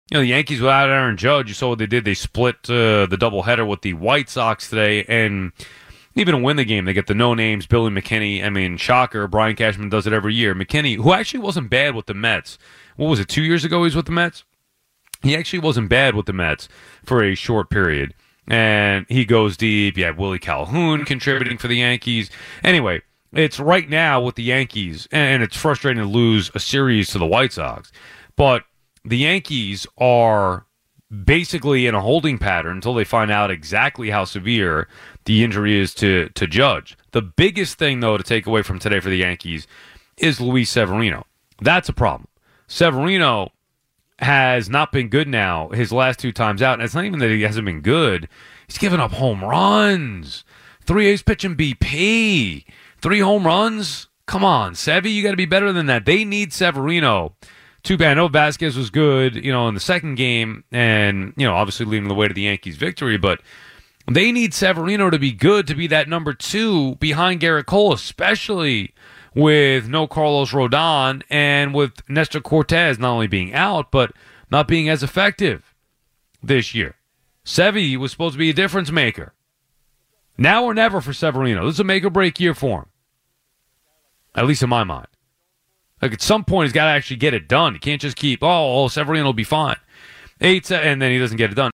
The Yankees without Aaron Judge, you saw what they did. They split the doubleheader with the White Sox today, and even to win the game, they get the no-names, Billy McKinney. I mean, shocker, Brian Cashman does it every year. McKinney, who actually wasn't bad with the Mets. What was it, 2 years ago he was with the Mets? He actually wasn't bad with the Mets for a short period. And he goes deep. You have Willie Calhoun contributing for the Yankees. Anyway, it's right now with the Yankees, and it's frustrating to lose a series to the White Sox. But the Yankees are basically in a holding pattern until they find out exactly how severe the injury is to Judge. The biggest thing, though, to take away from today for the Yankees is Luis Severino. That's a problem. Severino has not been good now his last two times out. And it's not even that he hasn't been good. He's given up home runs. 3 A's pitching BP. 3 home runs? Come on, Sevy, you got to be better than that. They need Severino. Too bad. I know Vasquez was good, in the second game and, obviously leading the way to the Yankees' victory, but they need Severino to be good, to be that number 2 behind Garrett Cole, especially with no Carlos Rodon and with Nestor Cortez not only being out, but not being as effective this year. Sevy was supposed to be a difference maker. Now or never for Severino. This is a make-or-break year for him, at least in my mind. Like, at some point, he's got to actually get it done. He can't just keep, Severino will be fine. 8, and then he doesn't get it done.